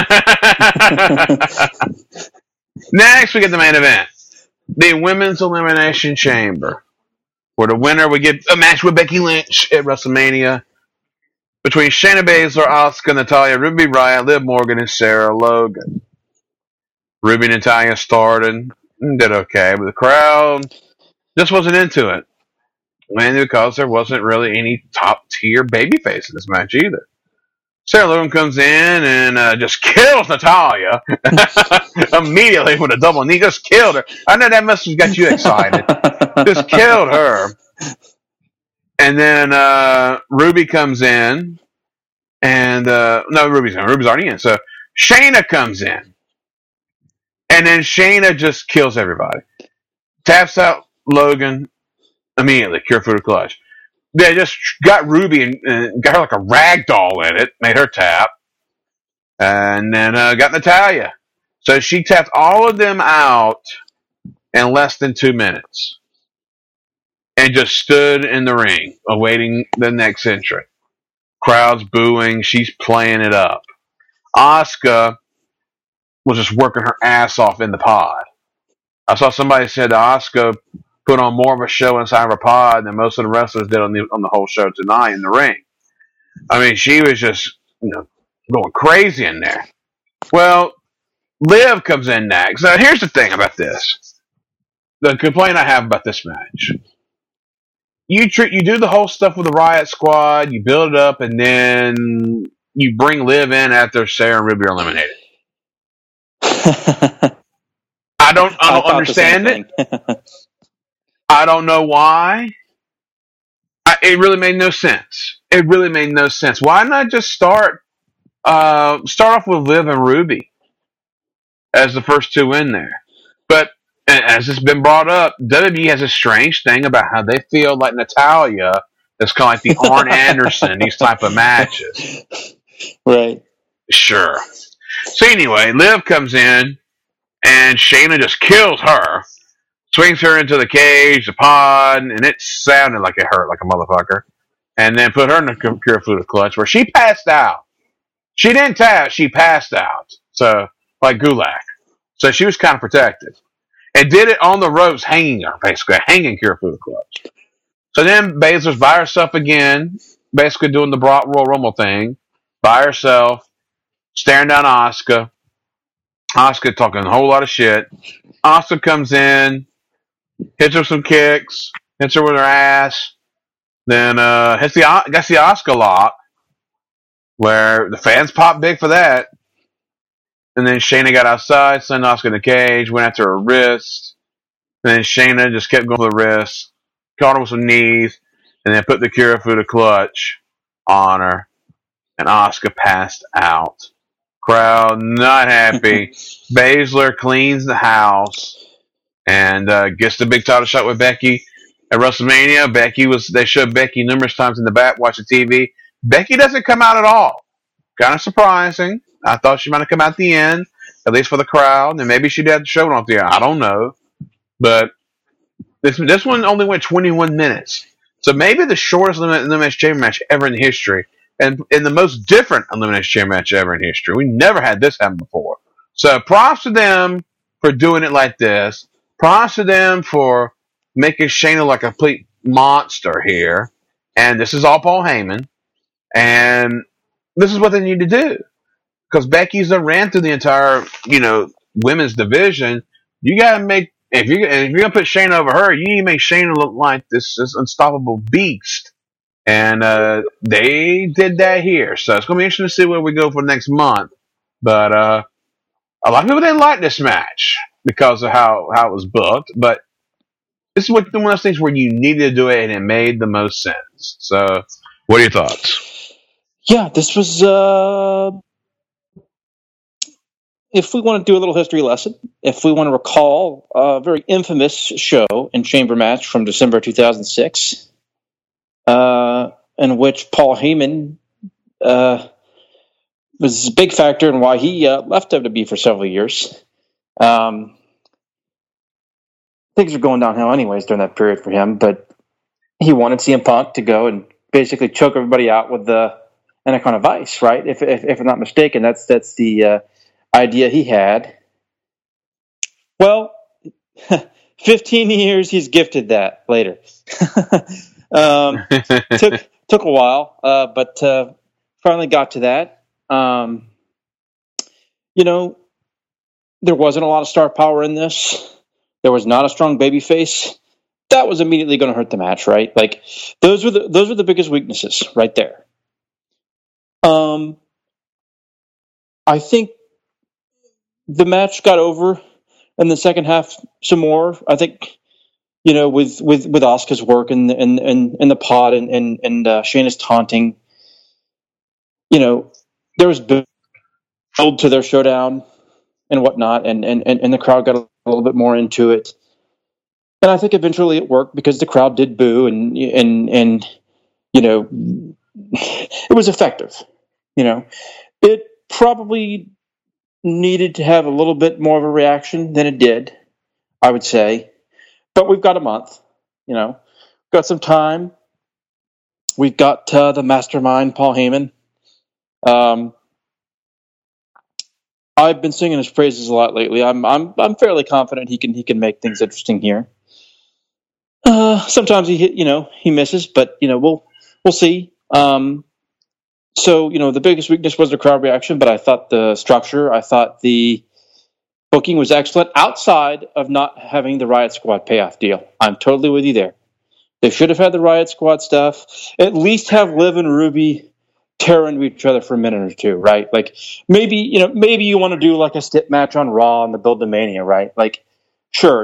Next, we get the main event, the Women's Elimination Chamber, where the winner would get a match with Becky Lynch at WrestleMania between Shayna Baszler, Asuka, Natalya, Ruby Riott, Liv Morgan, and Sarah Logan. Ruby and Natalya started and did okay, but the crowd just wasn't into it. Mainly because there wasn't really any top-tier babyface in this match either. Sarah Logan comes in and just kills Natalya immediately with a double knee. Just killed her. I know that must have got you excited. Just killed her. And then Ruby comes in. And no, Ruby's already in. So Shayna comes in. And then Shayna just kills everybody. Taps out Logan immediately. Cure Food Clutch. They just got Ruby and got her like a rag doll in it, made her tap, and then got Natalya. So she tapped all of them out in less than 2 minutes and just stood in the ring awaiting the next entrant. Crowd's booing. She's playing it up. Asuka was just working her ass off in the pod. I saw somebody said that Asuka put on more of a show inside of a pod than most of the wrestlers did on the whole show tonight in the ring. I mean, she was just going crazy in there. Well, Liv comes in next. Now, here's the thing about this. The complaint I have about this match. You do the whole stuff with the Riot Squad, you build it up, and then you bring Liv in after Sarah and Ruby are eliminated. I don't understand it. I don't know why. It really made no sense. It really made no sense. Why not just start off with Liv and Ruby as the first two in there? But as it's been brought up, WWE has a strange thing about how they feel like Natalya is kind of like the Arn Anderson in these type of matches. Right. Sure. So anyway, Liv comes in and Shayna just kills her. Swings her into the cage, the pod, and it sounded like it hurt like a motherfucker. And then put her in the Cure Food Clutch where she passed out. She didn't tap, she passed out. So, like Gulak. So she was kind of protected. And did it on the ropes, hanging her, basically. Hanging Cure Food Clutch. So then Baszler's by herself again, basically doing the Royal Rumble thing. By herself, staring down Asuka. Asuka talking a whole lot of shit. Asuka comes in. Hits her some kicks, hits her with her ass, then gets the Asuka lock, where the fans popped big for that. And then Shayna got outside, sent Asuka in the cage, went after her wrist. And then Shayna just kept going for the wrist, caught her with some knees, and then put the Cure Food Clutch on her. And Asuka passed out. Crowd not happy. Baszler cleans the house. And gets the big title shot with Becky at WrestleMania. They showed Becky numerous times in the back watching TV. Becky doesn't come out at all. Kind of surprising. I thought she might have come out at the end, at least for the crowd, and maybe she'd have the show off the air. I don't know. But this one only went 21 minutes. So maybe the shortest Elimination Chamber match ever in history, and the most different Elimination Chamber match ever in history. We never had this happen before. So props to them for doing it like this. Props to them for making Shayna like a complete monster here. And this is all Paul Heyman. And this is what they need to do. Because Becky's ran through the entire, women's division. You got to make, if you're going to put Shayna over her, you need to make Shayna look like this unstoppable beast. And they did that here. So it's going to be interesting to see where we go for next month. But a lot of people didn't like this match because of how it was booked, but This is one of those things where you needed to do it and it made the most sense. So, what are your thoughts? Yeah, this was. If we want to do a little history lesson, if we want to recall a very infamous show and chamber match from December 2006, in which Paul Heyman was a big factor in why he left WWE for several years. Things were going downhill anyways during that period for him, but he wanted CM Punk to go and basically choke everybody out with the Anaconda Vice, right? If I'm not mistaken, that's the idea he had. Well, 15 years he's gifted that later. Took a while, but finally got to that. There wasn't a lot of star power in this. There was not a strong baby face. That was immediately going to hurt the match, right? Like those were the biggest weaknesses right there. I think the match got over in the second half some more. I think with Asuka's work and the pod and Shayna's taunting, there was build to their showdown and whatnot, and the crowd got a little bit more into it. And I think eventually it worked because the crowd did boo and it was effective. It probably needed to have a little bit more of a reaction than it did, I would say. But we've got a month, got some time. We've got the mastermind, Paul Heyman. I've been singing his praises a lot lately. I'm fairly confident he can make things interesting here. Sometimes he misses, but we'll see. So the biggest weakness was the crowd reaction, but I thought the structure, I thought the booking was excellent outside of not having the Riot Squad payoff deal. I'm totally with you there. They should have had the Riot Squad stuff. At least have Liv and Ruby tear into each other for a minute or two, right? Like maybe you want to do like a stip match on Raw and the Build to Mania, right? Like sure,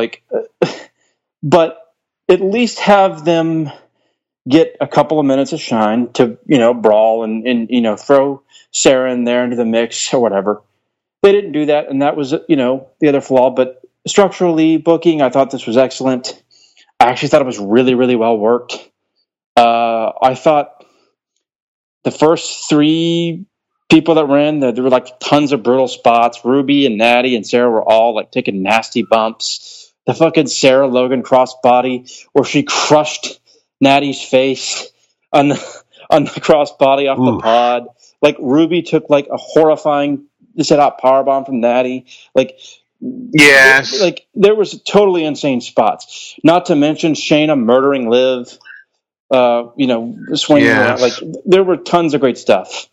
but at least have them get a couple of minutes of shine to brawl and throw Sarah in there into the mix or whatever. They didn't do that, and that was the other flaw. But structurally, booking, I thought this was excellent. I actually thought it was really, really well worked. I thought the first three people that ran, there were like tons of brutal spots. Ruby and Natty and Sarah were all like taking nasty bumps. The fucking Sarah Logan crossbody where she crushed Natty's face on the crossbody off the pod. Like Ruby took like a horrifying set out powerbomb from Natty. Like yes, there was totally insane spots. Not to mention Shayna murdering Liv. Swinging around. Like there were tons of great stuff.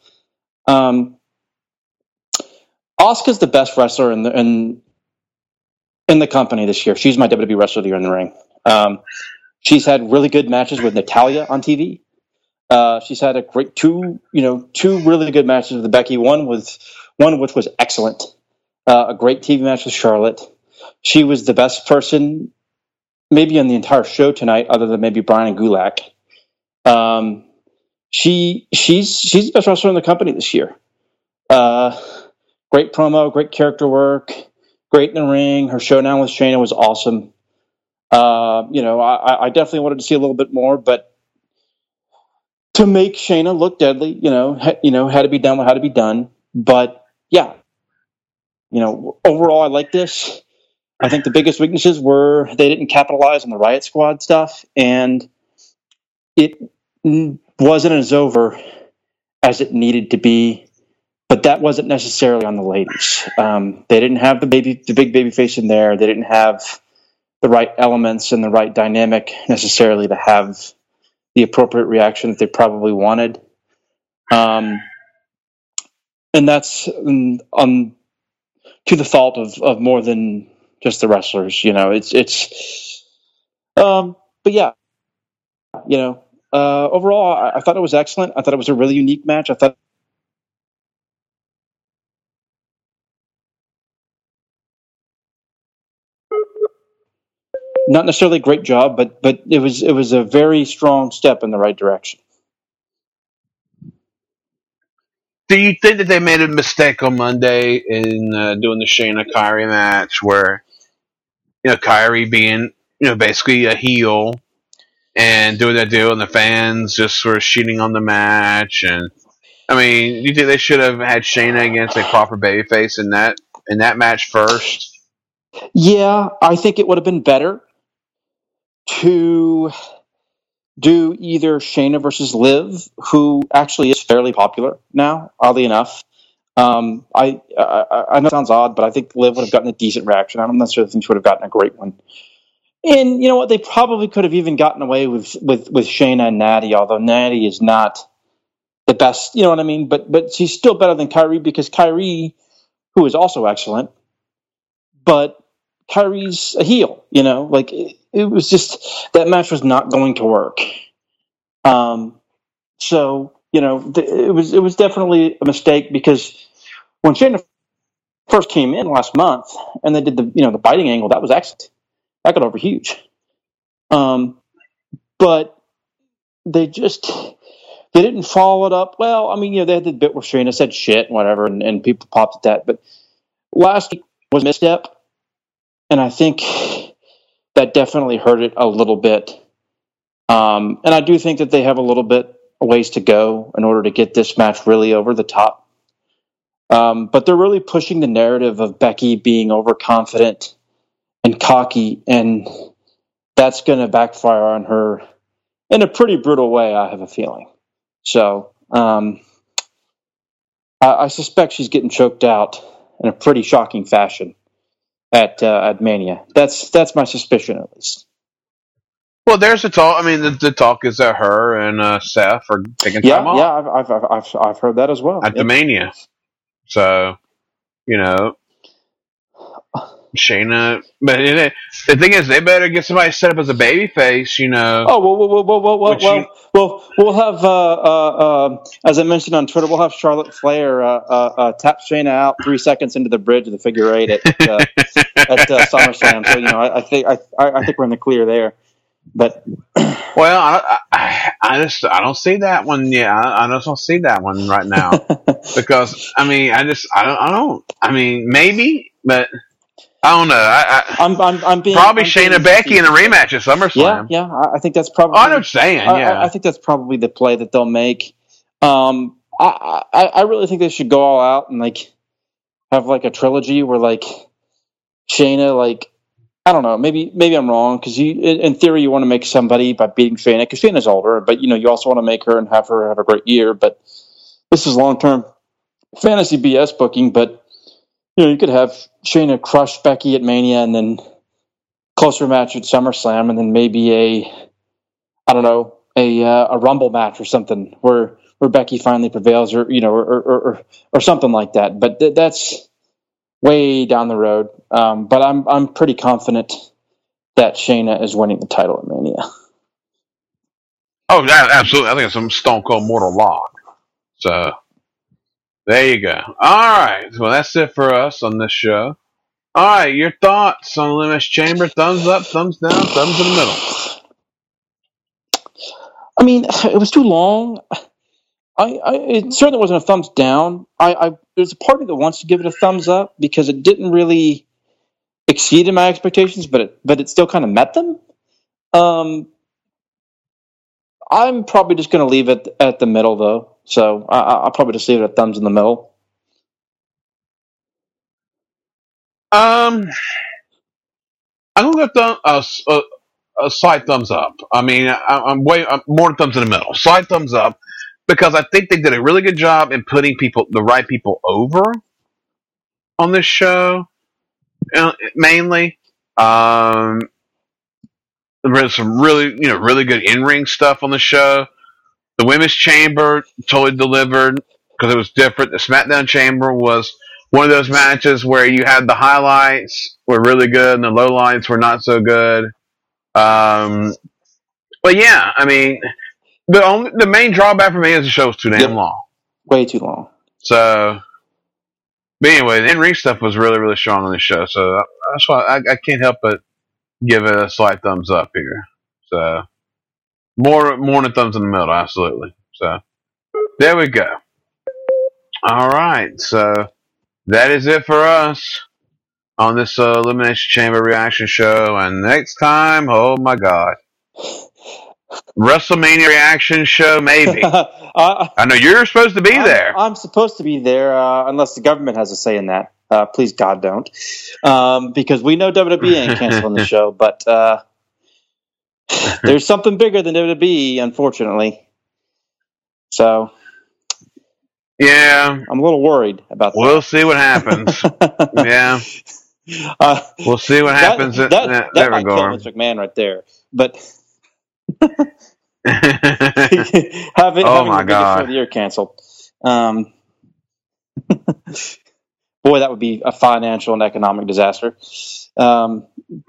Asuka's the best wrestler in the company this year. She's my WWE Wrestler of the Year in the ring. She's had really good matches with Natalya on TV. She's had a great two really good matches with Becky. One which was excellent. A great TV match with Charlotte. She was the best person, maybe on the entire show tonight, other than maybe Brian and Gulak. She's the best wrestler in the company this year. Great promo, great character work, great in the ring. Her showdown with Shayna was awesome. I definitely wanted to see a little bit more, but to make Shayna look deadly, had to be done what had to be done. But yeah, overall, I like this. I think the biggest weaknesses were they didn't capitalize on the Riot Squad stuff, and it wasn't as over as it needed to be. But that wasn't necessarily on the ladies. They didn't have the big baby face in there. They didn't have the right elements and the right dynamic necessarily to have the appropriate reaction that they probably wanted. And that's to the fault of more than just the wrestlers. But yeah, overall, I thought it was excellent. I thought it was a really unique match. I thought. Not necessarily a great job, but it was a very strong step in the right direction. Do you think that they made a mistake on Monday in doing the Shayna Kyrie match, where Kyrie being basically a heel and doing that deal, and the fans just sort of shitting on the match? And I mean, do you think they should have had Shayna against a proper babyface in that match first? Yeah, I think it would have been better to do either Shayna versus Liv, who actually is fairly popular now, oddly enough. I know it sounds odd, but I think Liv would have gotten a decent reaction. I don't necessarily think she would have gotten a great one. And you know what? They probably could have even gotten away with Shayna and Natty, although Natty is not the best. You know what I mean? But she's still better than Kyrie, because Kyrie, who is also excellent, but Kyrie's a heel. Like it was just, that match was not going to work. So it was definitely a mistake, because when Shayna first came in last month and they did the biting angle, that was excellent. That got over huge. But they didn't follow it up. Well, I mean, they had the bit where Shayna said shit and whatever, and people popped at that. But last week was a misstep, and I think that definitely hurt it a little bit. And I do think that they have a little bit of ways to go in order to get this match really over the top. But they're really pushing the narrative of Becky being overconfident and cocky, and that's going to backfire on her in a pretty brutal way, I have a feeling. So I suspect she's getting choked out in a pretty shocking fashion at Mania. That's my suspicion, at least. Well, there's the talk. I mean, the talk is that her and Seth are taking time off. Yeah, I've heard that as well. At the Mania. So, Shayna, but the thing is, they better get somebody set up as a babyface, Oh, well, we'll have, as I mentioned on Twitter, we'll have Charlotte Flair tap Shayna out 3 seconds into the bridge of the figure eight at SummerSlam. So I think we're in the clear there. But well, I don't see that one yet. I just don't see that one right now because I mean, I don't. I mean, maybe, but I don't know. I'm probably Shayna Becky in a rematch at SummerSlam. Yeah. I think that's probably. I know what you're saying. Yeah, I think that's probably the play that they'll make. I really think they should go all out and have a trilogy where Shayna I don't know. Maybe I'm wrong, because in theory you want to make somebody by beating Shayna, because Shayna's older, but you also want to make her and have her have a great year. But this is long-term fantasy BS booking. But you could have Shayna crush Becky at Mania, and then closer match at SummerSlam, and then maybe a Rumble match or something where Becky finally prevails, or something like that. But that's way down the road. But I'm pretty confident that Shayna is winning the title at Mania. Oh, absolutely. I think it's some Stone Cold Mortal Lock. So there you go. All right. Well, that's it for us on this show. All right. Your thoughts on Elimination Chamber? Thumbs up, thumbs down, thumbs in the middle. I mean, it was too long. It certainly wasn't a thumbs down. There's a part of me that wants to give it a thumbs up, because it didn't really exceed my expectations, but it still kind of met them. I'm probably just going to leave it at the middle, though. So I'll probably just leave it at thumbs in the middle. I'm gonna give a slight thumbs up. I mean, I'm more thumbs in the middle. Slight thumbs up, because I think they did a really good job in putting the right people over on this show. Mainly, there was some really good in-ring stuff on the show. The Women's Chamber totally delivered, because it was different. The SmackDown Chamber was one of those matches where you had the highlights were really good and the lowlights were not so good. But yeah, I mean, the main drawback for me is the show was too damn long. Way too long. So, but anyway, the in-ring stuff was really, really strong on this show. So that's why I can't help but give it a slight thumbs up here. So more than a thumbs in the middle, absolutely. So there we go. All right, so that is it for us on this Elimination Chamber reaction show. And next time, oh my God, WrestleMania reaction show, maybe. I know you're supposed to be there. I'm supposed to be there, unless the government has a say in that. Please, God, don't. Because we know WWE ain't canceling the show, but there's something bigger than WWE, unfortunately. So, yeah, I'm a little worried about that. We'll see what happens. Yeah. We'll see what happens in that might kill regard. Vince McMahon right there. But having my the biggest God. show of the year canceled. Boy, that would be a financial and economic disaster. I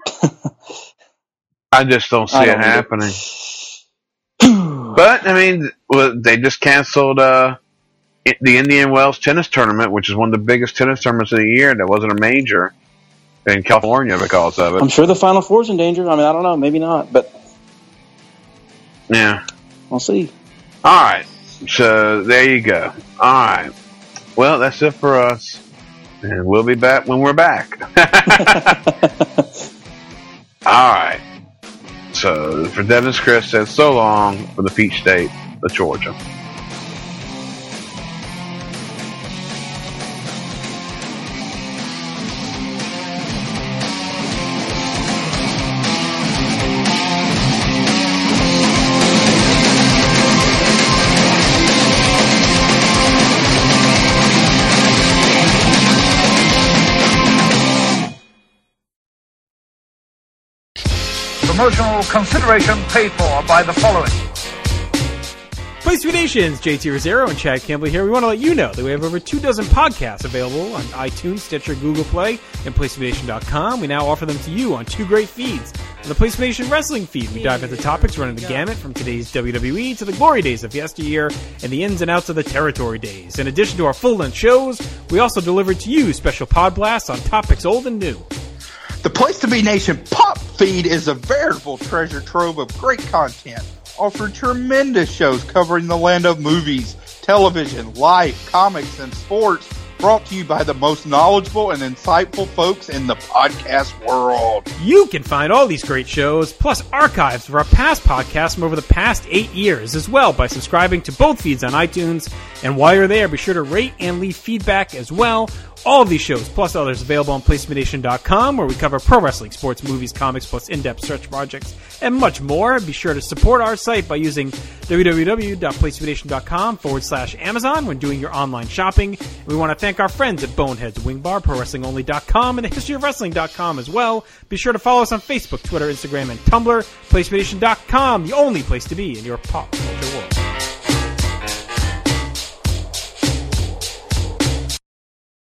just don't see it happening. But, I mean, they just canceled the Indian Wells tennis tournament, which is one of the biggest tennis tournaments of the year that wasn't a major in California because of it. I'm sure the Final Four's in danger. I mean, I don't know. Maybe not, but yeah. We'll see. All right. So, there you go. All right. Well, that's it for us. And we'll be back when we're back. All right. So, for Dennis Chris says so long for the Peach State of Georgia. Promotional consideration paid for by the following. Place to Be Nations, JT Rosero and Chad Campbell here. We want to let you know that we have over 24 podcasts available on iTunes, Stitcher, Google Play, and PlaceToBeNation.com. We now offer them to you on 2 great feeds. On the Place to Be Nation Wrestling feed, we dive into topics running the gamut from today's WWE to the glory days of yesteryear and the ins and outs of the territory days. In addition to our full-length shows, we also deliver to you special pod blasts on topics old and new. The Place to Be Nation Pop feed is a veritable treasure trove of great content, offering tremendous shows covering the land of movies, television, life, comics, and sports, brought to you by the most knowledgeable and insightful folks in the podcast world. You can find all these great shows, plus archives of our past podcasts from over the past 8 years as well by subscribing to both feeds on iTunes. And while you're there, be sure to rate and leave feedback as well. All of these shows, plus others, available on PlaceToBeNation.com, where we cover pro wrestling, sports, movies, comics, plus in-depth stretch projects, and much more. Be sure to support our site by using www.PlaceToBeNation.com/Amazon when doing your online shopping. And we want to thank our friends at Boneheads Wing Bar, ProWrestlingOnly.com, and TheHistoryOfWrestling.com as well. Be sure to follow us on Facebook, Twitter, Instagram, and Tumblr. PlaceToBeNation.com, the only place to be in your pop